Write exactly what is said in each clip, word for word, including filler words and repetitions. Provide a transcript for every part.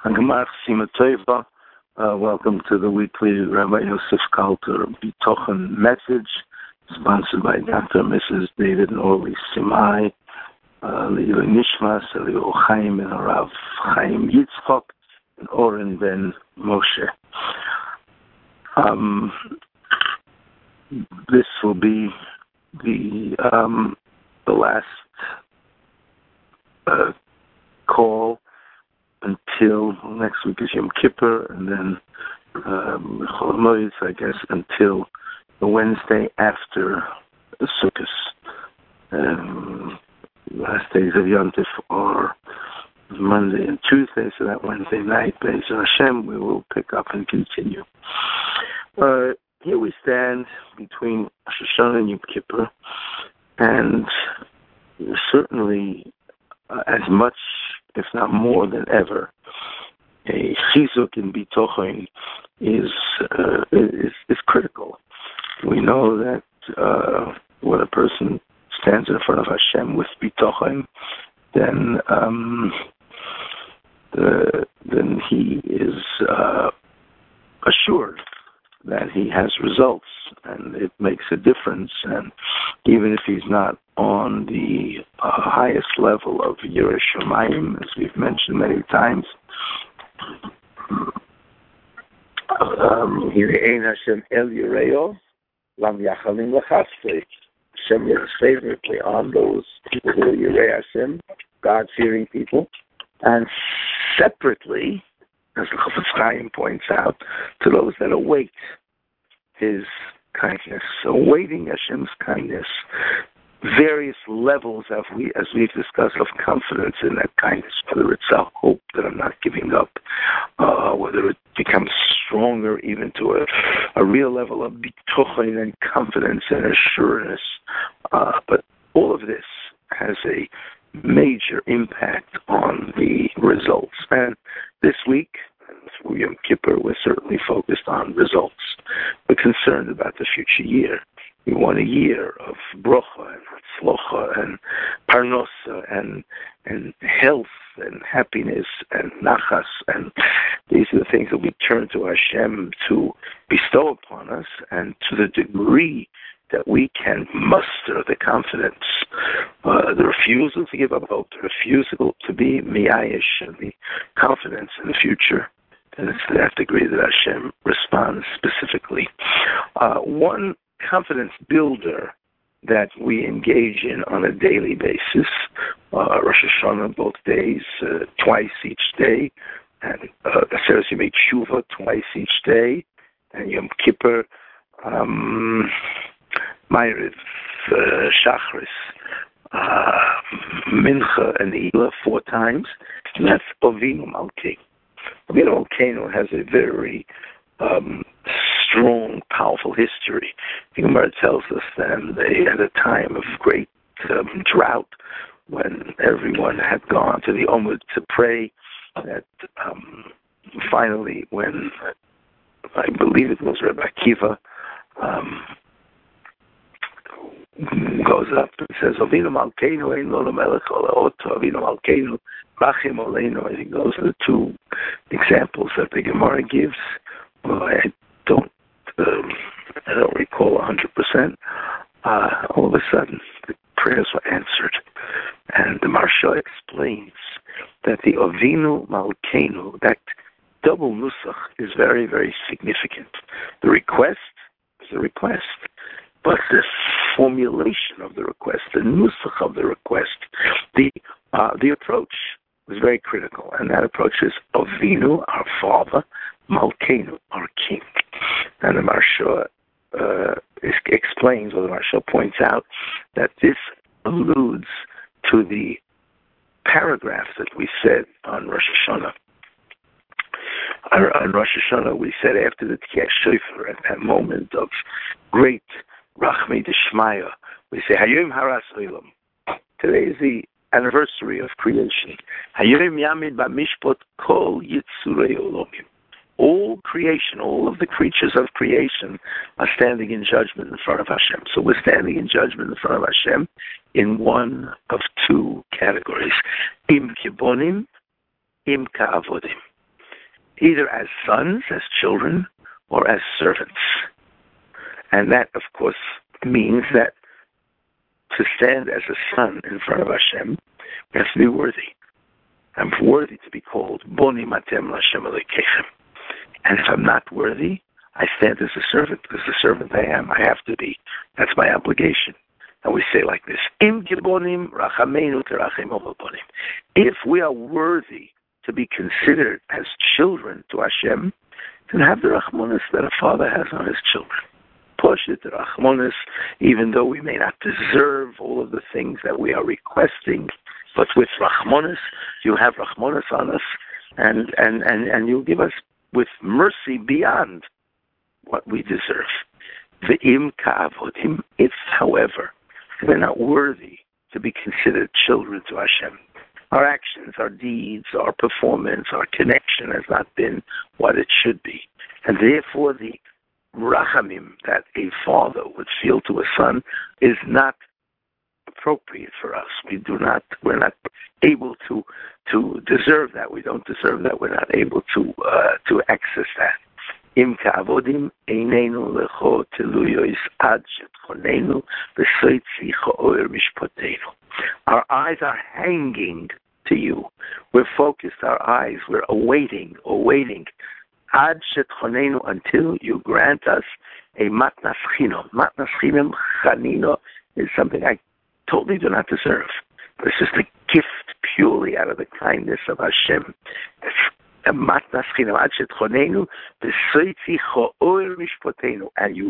Gemach Sima Tova. Uh, welcome to the weekly Rabbi Yosef Kalter Bitochen message, sponsored by Doctor and Missus David and Orly Simai, Leo Nishmas, Leo Chaim and Rav Chaim Yitzchok, and Oren Ben Moshe. Um, this will be the um, the last uh, call until next week is Yom Kippur, and then um, Chol Hamoed, I guess, until the Wednesday after the Sukkot. Um, the last days of Yom Tif are Monday and Tuesday, so that Wednesday night, Be'ez Hashem, we will pick up and continue. Uh, here we stand between Rosh Hashanah and Yom Kippur, and certainly uh, as much, if not more than ever, a chizuk in bitochen is, uh, is is critical. We know that uh, when a person stands in front of Hashem with bitochen, then um, the, then he is uh, assured that he has results, and it makes a difference. And even if he's not on the uh, highest level of Yiras Shamayim, as we've mentioned many times, um, Hashem El Yireo Lam Yachalim L'Chasvei. Hashem looks favorably on those people who are Yirei Hashem, God-fearing people, and separately, as the Chofetz Chaim points out, to those that await His kindness, awaiting Hashem's kindness, various levels, as, we, as we've discussed, of confidence in that kindness, whether it's a hope that I'm not giving up, uh, whether it becomes stronger even to a, a real level of bitochen and confidence and assurance. Uh, but all of this has a major impact on the results. And this week, through Yom Kippur, we're certainly focused on results. We're concerned about the future year. We want a year of brocha and tzlocha and parnosa and and health and happiness and nachas, and these are the things that we turn to Hashem to bestow upon us, and to the degree that we can muster the confidence, uh, the refusal to give up hope, the refusal to be miyayish, and the confidence in the future, and it's to that degree that Hashem responds specifically. Uh, one confidence builder that we engage in on a daily basis, uh, Rosh Hashanah both days, uh, twice each day, and uh, Aseres Yemei Tshuva twice each day, and Yom Kippur, um, Ma'ariv, uh, Shachris, uh, Mincha, and Eilah four times, and that's Avinu Malkeinu. Avinu Malkeinu has a very um, strong, powerful history. The Gemara tells us that they had a time of great um, drought when everyone had gone to the Omud to pray, that um, finally when, I believe it was Rabbi Akiva, um, goes up and says, Avinu Malkeinu ein lo lemelech olaot, Avinu Malkeinu rachim oleinu. And he goes to the two examples that the Gemara gives. Well, I don't, um, I don't recall one hundred percent. Uh, all of a sudden, the prayers were answered. And the Maharsha explains that the Avinu Malkeinu, that double nusach, is very, very significant. The request is a request, but the formulation of the request, the nusach of the request, the uh, the approach was very critical, and that approach is Avinu, our Father, Malkeinu, our King. And the Maharsha uh, explains, or the Maharsha points out, that this alludes to the paragraph that we said on Rosh Hashanah. On Rosh Hashanah, we said after the Tkiyah Shofar, at that moment of great Rachmei D'Shmaya, we say, Hayom Haras Olam. Today is the anniversary of creation. Hayom Yamid B'Mishpot Kol Yitzurei Olomim. All creation, all of the creatures of creation are standing in judgment in front of Hashem. So we're standing in judgment in front of Hashem in one of two categories. Im kibonim, im ka'avodim. either as sons, as children, or as servants. And that, of course, means that to stand as a son in front of Hashem, we have to be worthy. I'm worthy to be called Boni Matem Lashem Elokeichem. And if I'm not worthy, I stand as a servant, because the servant I am, I have to be. That's my obligation. And we say like this, Im Gibonim Rachameinu Terachem Ovobonim. If we are worthy to be considered as children to Hashem, then have the Rachmanis that a father has on his children. Push it to Rachmanis, even though we may not deserve all of the things that we are requesting, but with Rachmanis, you have Rachmanis on us, and, and, and, and you give us with mercy beyond what we deserve. Ve'im ka'avodim, if, however, we're not worthy to be considered children to Hashem. Our actions, our deeds, our performance, our connection has not been what it should be. And therefore the rachamim that a father would feel to a son is not appropriate for us. We do not, we're not able to to deserve that. We don't deserve that. We're not able to uh, to access that. Im ka'avodim einenu lecho teluyois ad shetchonenu v'soitzi cho'or mishpotenu. Our eyes are hanging to you. We're focused, our eyes, we're awaiting, awaiting. Ad shetchonenu, until you grant us a matnas chinam. Matnas chinam, chanino, is something I totally do not deserve. But it's just a gift purely out of the kindness of Hashem. It's a matnas chinam, ad shetchonenu, v'soitzi cho'or mishpotenu. And you,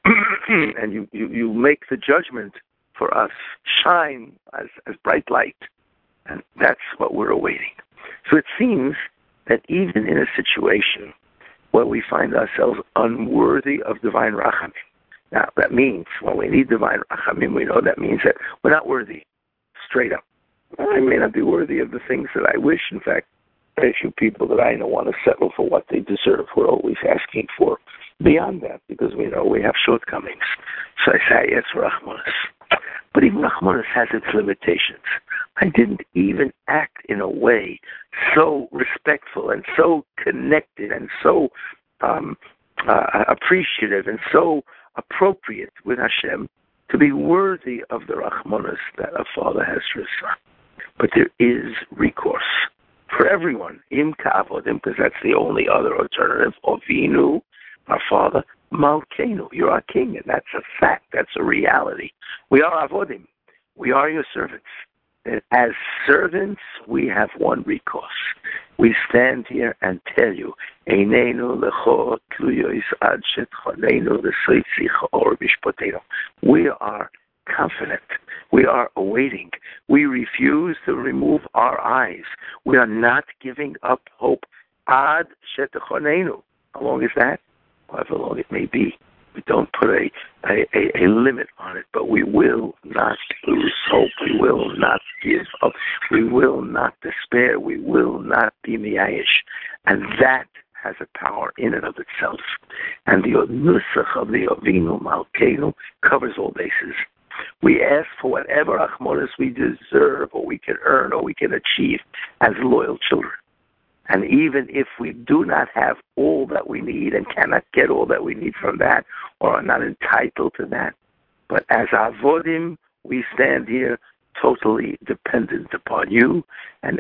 and you, you, you make the judgment for us shine as, as bright light. And that's what we're awaiting. So it seems that even in a situation where we find ourselves unworthy of divine rachamim, now that means when we need divine rachamim, we know that means that we're not worthy, straight up. I may not be worthy of the things that I wish. In fact, very few people that I know want to settle for what they deserve. We're always asking for beyond that because we know we have shortcomings. So I say, yes, Rachmanis. But even Rachmanis has its limitations. I didn't even act in a way so respectful and so connected and so um, uh, appreciative and so appropriate with Hashem to be worthy of the Rachmanis that a father has for his son. But there is recourse for everyone, im ka'avodim, because that's the only other alternative, Ovinu, our father, Malkeinu, you're our king, and that's a fact, that's a reality. We are avodim, we are your servants. And as servants, we have one recourse. We stand here and tell you, Eineinu lecho tluyois ad shetchonenu v'soitzi cho'or mishpotenu. We are confident. We are awaiting. We refuse to remove our eyes. We are not giving up hope. Ad shetchonenu. How long is that? However long it may be. We don't put a, a, a, a limit on it, but we will not lose hope. We will not give up. We will not despair. We will not be miyayish. And that has a power in and of itself. And the nusach of the Ovinu Malkeinu covers all bases. We ask for whatever achmonis we deserve or we can earn or we can achieve as loyal children. And even if we do not have all that we need and cannot get all that we need from that or are not entitled to that, but as avodim, we stand here totally dependent upon you. And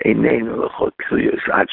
there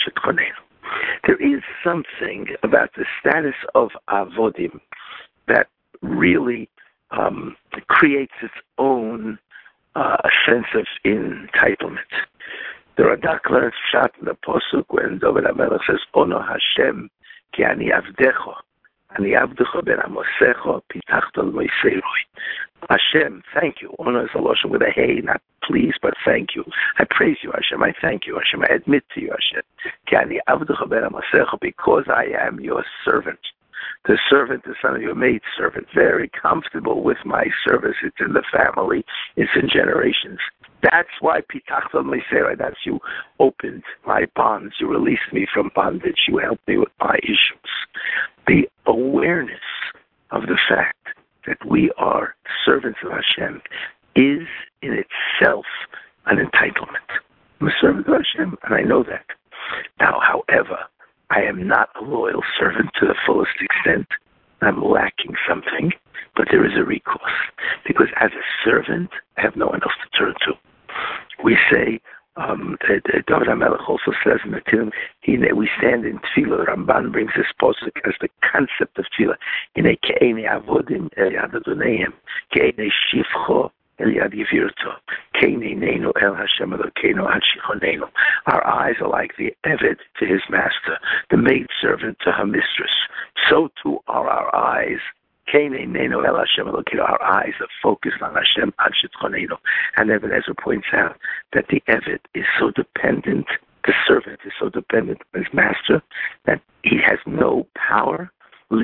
is something about the status of avodim that really um, creates its own uh, sense of entitlement. The Radak learns shot in the Posuk when David HaMelech says, Ono Hashem, ki ani avdecho, ani avdecho ben amosecho, pitachto l'moiseroi. Hashem, thank you. Ono is a lotion with a hey, not please, but thank you. I praise you, Hashem. I thank you, Hashem. I admit to you, Hashem. Ki ani avdecho ben amosecho, because I am your servant. The servant, the son of your maid servant, very comfortable with my service. It's in the family. It's in generations. That's why Pitachta Meisera, that's you opened my bonds. You released me from bondage. You helped me with my issues. The awareness of the fact that we are servants of Hashem is in itself an entitlement. I'm a servant of Hashem, and I know that. Now, however, I am not a loyal servant to the fullest extent. I'm lacking something, but there is a recourse. Because as a servant, I have no one else to turn to. We say, um, David HaMelech also says in the Tehillim, we stand in Tefillah. Ramban brings this posuk as the concept of Tefillah. Hine ke'ene avodim el yad Adoneim, ke'ene shivcho el yad yivirto, ke'ene neinu el Hashem Elokeinu ad shichonenu. Our eyes are like the Eved to his master, the maid servant to her mistress. So too are our eyes. Our eyes are focused on Hashem ad shichonenu. And Ibn Ezra points out that the Eved is so dependent, the servant is so dependent on his master, that he has no power. He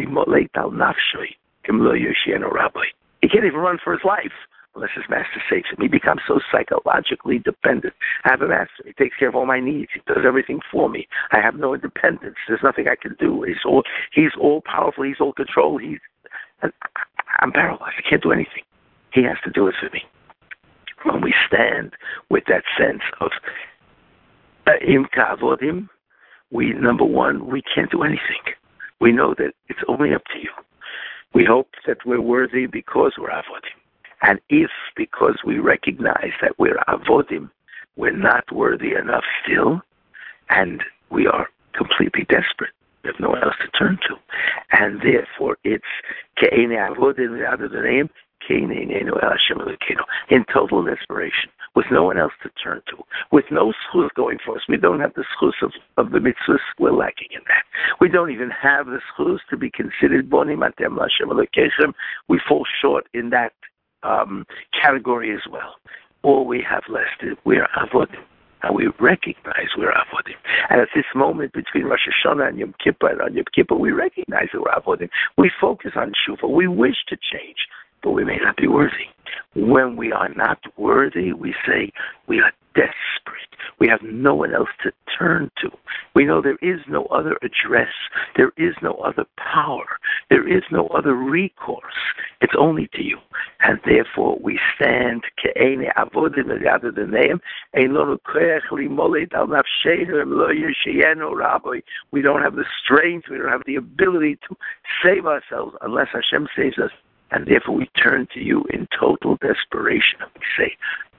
can't even run for his life unless his master saves him. He becomes so psychologically dependent. I have a master. He takes care of all my needs. He does everything for me. I have no independence. There's nothing I can do. He's all, he's all powerful. He's all control. He's, and I'm paralyzed. I can't do anything. He has to do it for me. When we stand with that sense of im ka'avodim, we, number one, we can't do anything. We know that it's only up to you. We hope that we're worthy because we're avodim. And if, because we recognize that we're avodim, we're not worthy enough still, and we are completely desperate, we have no one else to turn to. And therefore, it's ke'ene avodim Adoneim, ke'ene neinu el Hashem Elokeinu, in total desperation, with no one else to turn to, with no schus going for us. We don't have the schus of, of the mitzvahs. We're lacking in that. We don't even have the schus to be considered bonim atem Hashem Elokeichem. We fall short in that um, category as well. All we have left is we're avodim. And we recognize we're avodim. And at this moment between Rosh Hashanah and Yom Kippur, and on Yom Kippur, we recognize that we're avodim. We focus on tshuva. We wish to change, but we may not be worthy. When we are not worthy, we say we are desperate. We have no one else to turn to. We know there is no other address. There is no other power. There is no other recourse. It's only to you. And therefore we stand ke'ene avodim el yad Adoneim, ein lanu koach limolet al nafsheinu em lo yirsheyenu rabbi. We don't have the strength, we don't have the ability to save ourselves unless Hashem saves us. And therefore we turn to you in total desperation. And we say,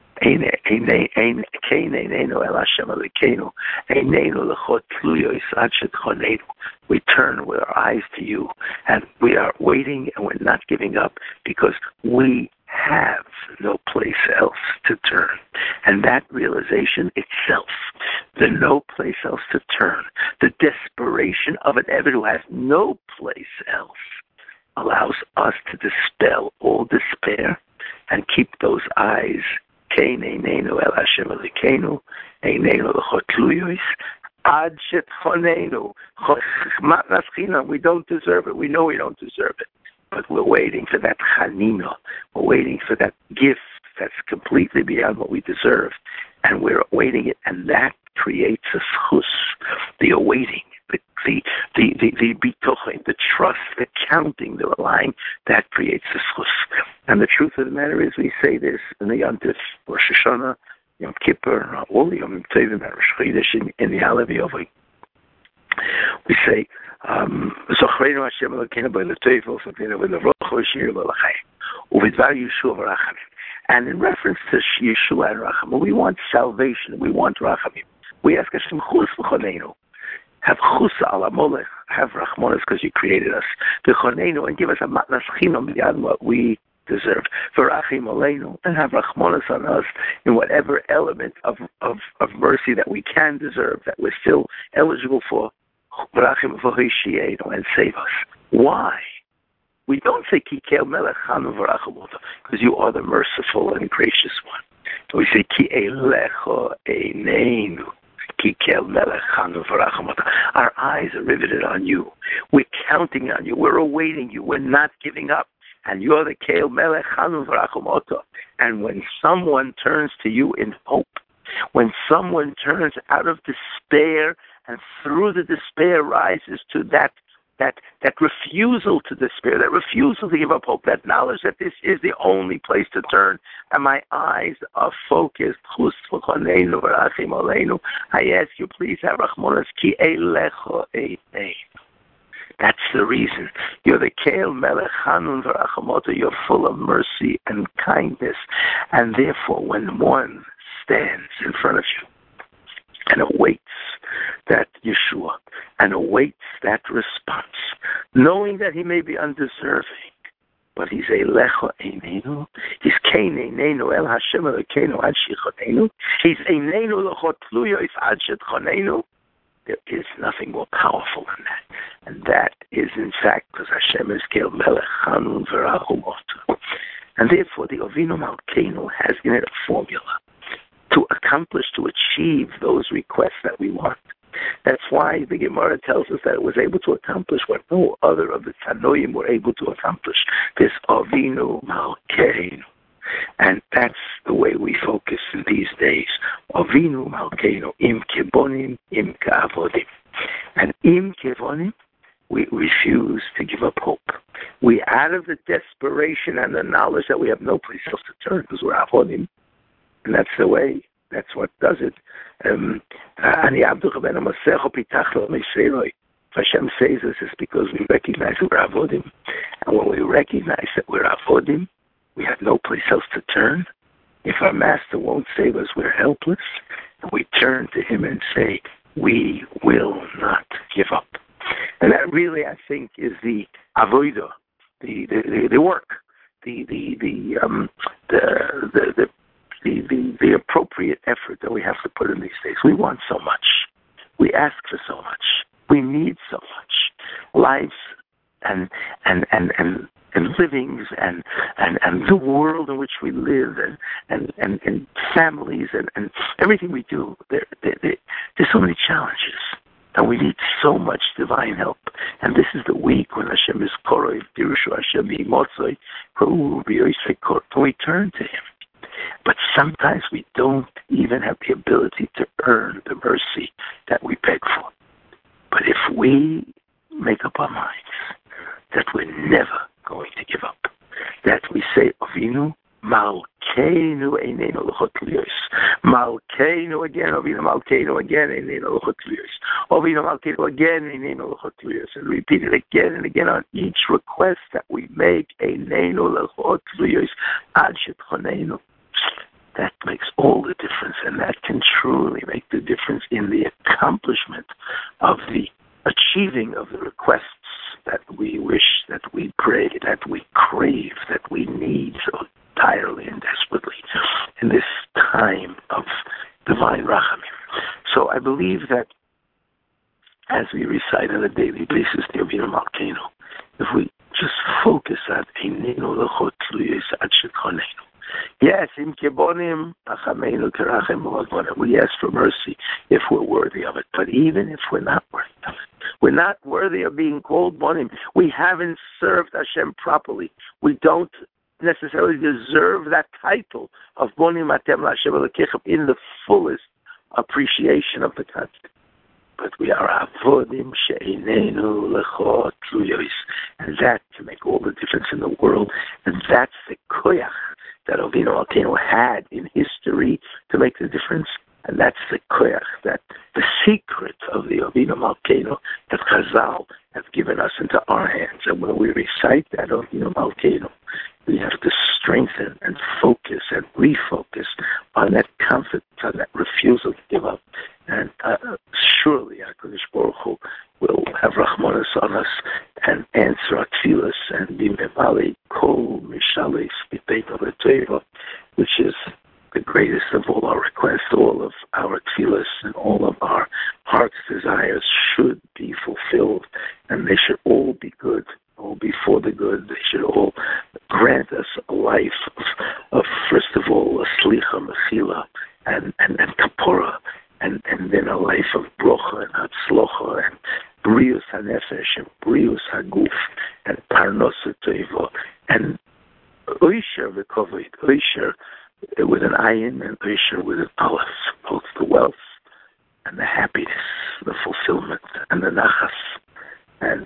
we turn with our eyes to you, and we are waiting, and we're not giving up, because we have no place else to turn. And that realization itself, the no place else to turn, the desperation of an Eved who has no place else, allows us to dispel all despair and keep those eyes. We don't deserve it. We know we don't deserve it. But we're waiting for that chanina. We're waiting for that gift that's completely beyond what we deserve. And we're awaiting it. And that creates a schus, the awaiting. The the the the, the bitochen, the trust, the counting, the relying, that creates the schus. And the truth of the matter is, we say this in the Yontif, Rosh Hashanah, Yom Kippur, all the Yom Tovim, and Rosh Chodesh in, in the Alevi Ovay. We say, Zochreinu Hashem Elokeinu b'letevel, Zochreinu v'nevrocho shir l'lachayim, uvidvar Yeshua v'rachamim. And in reference to Yeshua and Rachamim, we want salvation. We want Rachamim. We ask Hashem chus v'choneinu. Have chusa ala molech, have rachmanis because you created us. V'choneinu, and give us a matnas chinam beyond what we deserve. V'rachim aleinu, and have rachmanis on us in whatever element of, of, of mercy that we can deserve, that we're still eligible for. V'rachim v'hoishienu, and save us. Why? We don't say Kikel Melech Chanu v'rachamota, because you are the merciful and gracious one. We say Ki Elecho Eineinu. Our eyes are riveted on you. We're counting on you. We're awaiting you. We're not giving up. And you're the Keil Melech Chanu v'rachamota. And when someone turns to you in hope, when someone turns out of despair and through the despair rises to that that that refusal to despair, that refusal to give up hope, that knowledge that this is the only place to turn, and my eyes are focused. I ask you, please have Rachmanas ki eilecho ein. That's the reason. You're the Keil Melech Hanun V'Rachamoto. You're full of mercy and kindness. And therefore, when one stands in front of you and awaits that Yeshua and awaits that response, knowing that he may be undeserving, but he's Eilecho Einenu, he's Kein Einenu El Hashem Elokeinu Ad Shichotenu, he's Einenu L'Chot Tluyois Ad Shetchonenu. There is nothing more powerful than that. And that is, in fact, because Hashem is Keil Melech Hanun V'Rachamoto. And therefore, the Avinu Malkeinu has in it a formula to accomplish, to achieve those requests that we want. That's why the Gemara tells us that it was able to accomplish what no other of the Tanoim were able to accomplish. This Avinu Malkeinu. And that's the way we focus in these days. Avinu Malkeinu im kebonim im ka'avodim. And im kevonim, we refuse to give up hope. We, out of the desperation and the knowledge that we have no place else to turn, because we're avodim, and that's the way. That's what does it. Um, Hashem says this is because we recognize that we're avodim, and when we recognize that we're avodim, we have no place else to turn. If our master won't save us, we're helpless. And we turn to him and say, we will not give up. And that really, I think, is the avodah, the the, the, the work, the the the, um, the, the, the, the the the appropriate effort that we have to put in these days. We want so much. We ask for so much. We need so much. Lives and and and and and livings and, and, and the world in which we live and and, and, and families and, and everything we do, there, there, there, there's so many challenges. And we need so much divine help. And this is the week when Hashem is koroi, dirushu Hashem imotzoi, when we turn to him. But sometimes we don't even have the ability to earn the mercy that we beg for. But if we make up our minds that we're never going to give up, that we say, Avinu Malkeinu Einenu L'Chot Tluyois. Malkeinu again, Avinu Malkeinu again, Einenu L'Chot Tluyois. Avinu Malkeinu again, Einenu L'Chot Tluyois. And repeat it again and again on each request that we make, Einenu L'Chot Tluyois Ad Shetchonenu. That makes all the difference, and that can truly make the difference in the accomplishment of the achieving of the requests that we wish, that we pray, that we crave, that we need so entirely and desperately in this time of divine rachamim. So I believe that as we recite on a daily basis the Avinu Malkeinu, if we just focus on Einenu L'Chot Tluyois Ad Shetchonenu. Yes, im kebonim achameinu kerachem v'advonim. We ask for mercy if we're worthy of it. But even if we're not worthy of it, we're not worthy of being called bonim. We haven't served Hashem properly. We don't necessarily deserve that title of bonim atem l'Hashem Elokechem in the fullest appreciation of the concept. But we are avodim she'einenu l'chot tluyois, and that can make all the difference in the world. And that's the koyach that Avinu Malkeinu had in history to make the difference. And that's the koyach, that the secret of the Avinu Malkeinu that Chazal have given us into our hands. And when we recite that Avinu Malkeinu, we have to strengthen and focus and refocus on that confidence, on that refusal to give up. And uh, surely HaKadosh Baruch Hu will have Rachmanas on us and answer our tefillas and be memali kol mishalis b'beit HaTorah, which is the greatest of all our requests. All of our tefillas and all of our heart's desires should be fulfilled, and they should all be good, all be for the good. They should all grant us a life of, of first of all, a slicha, mechila, and, and, and kapora, and, and then a life of brocha and hatzlocha, and brius hanefesh, and brius haguf, and parnosa toivo, and oisher v'kovit, oisher with an ayin and oisher with an aleph, both the wealth and the happiness, the fulfillment, and the nachas, and the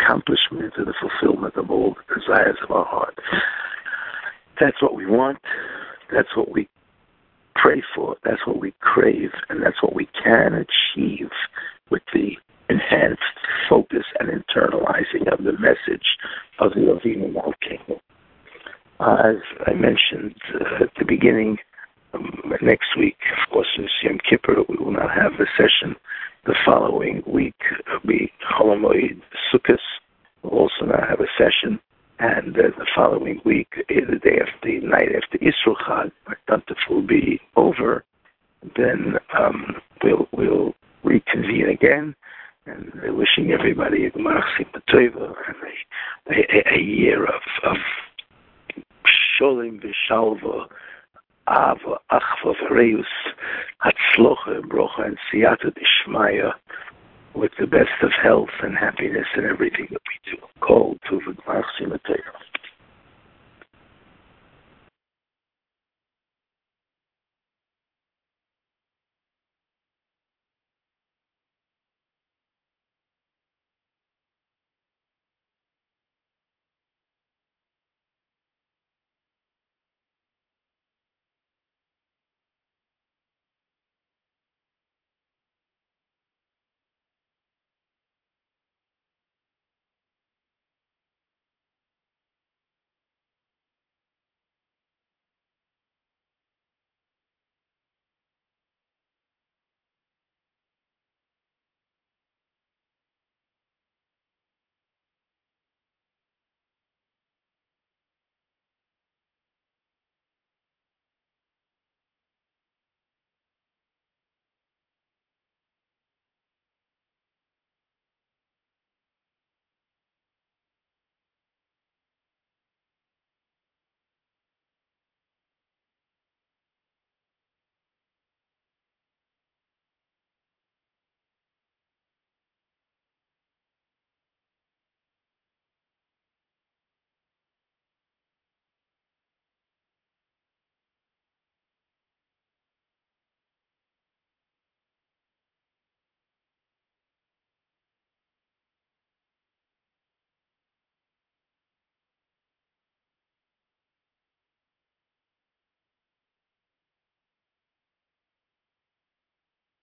accomplishment and the fulfillment of all the desires of our heart. That's what we want. That's what we pray for. That's what we crave. And that's what we can achieve with the enhanced focus and internalizing of the message of the Avinu Malkeinu. Uh, as I mentioned uh, at the beginning, um, next week, of course, in Yom Kippur, we will not have a session. The following week will be Chol Hamoed Sukkos. We'll also not have a session. And uh, the following week, the day after, the night after Yisro Chag, our Tantif will be over. Then um, we'll we'll reconvene again. And uh, wishing everybody a Gemar Simcha Tova and a, a, a year of, of Sholem V'Shalva, Ava, Achva, V'Reus, Hatzlocha, Brocha, and Siyata D'Shmaya, with the best of health and happiness in everything that we do. Kol Tov Gemar Simcha Tova.